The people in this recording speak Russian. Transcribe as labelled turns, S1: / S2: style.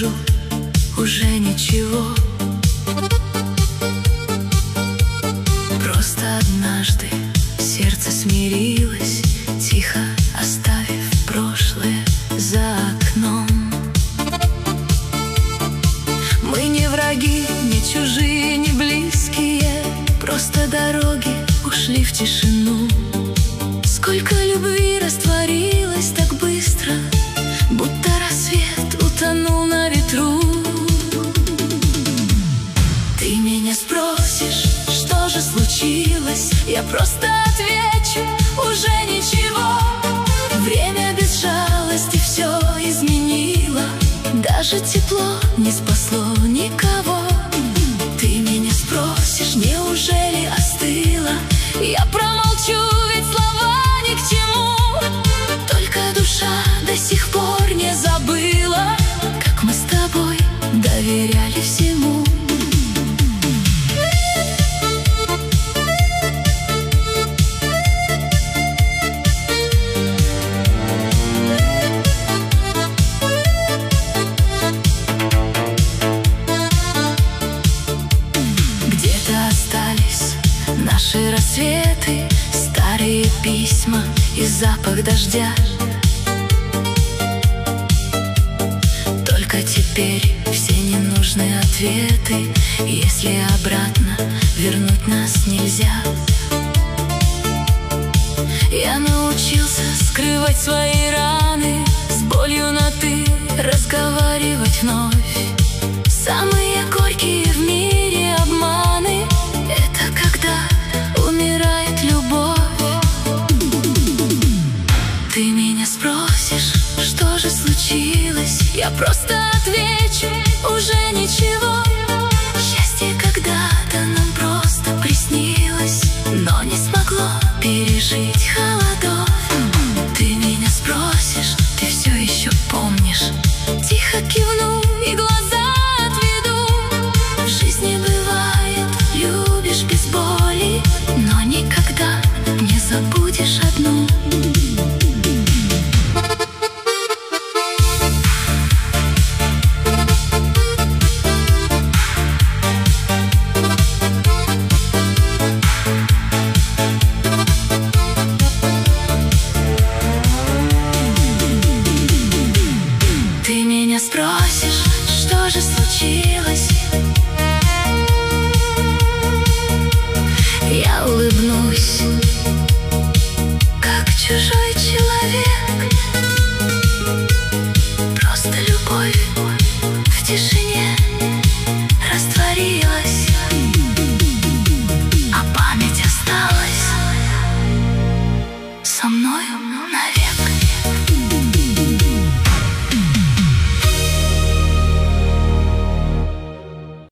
S1: скажу уже ничего. Просто однажды сердце смирилось, тихо оставив прошлое за окном. Мы не враги, не чужие, не близкие, просто дороги ушли в тишину. Сколько любви растворилось так быстро, будто рассвет утонул на ветру. Ты меня спросишь, что же случилось? Я просто отвечу, уже ничего. Время без жалости все изменило, даже тепло не спасло никого. Ты меня спросишь, неужели остыла? Я промолчу, ведь слова ни к чему. Только душа до сих пор не забыла, как мы с тобой доверяли всему. Где-то остались наши рассветы, старые письма и запах дождя. Только теперь все ненужные ответы, если обратно вернуть нас нельзя. Я научился скрывать свои раны, с болью на «ты» разговаривать вновь. Самые горькие в мире обманы — это когда умирает любовь. Ты меня спросишь, что же случилось? Я просто отвечу, уже ничего. Счастье когда-то нам просто приснилось, но не смогло пережить холодов.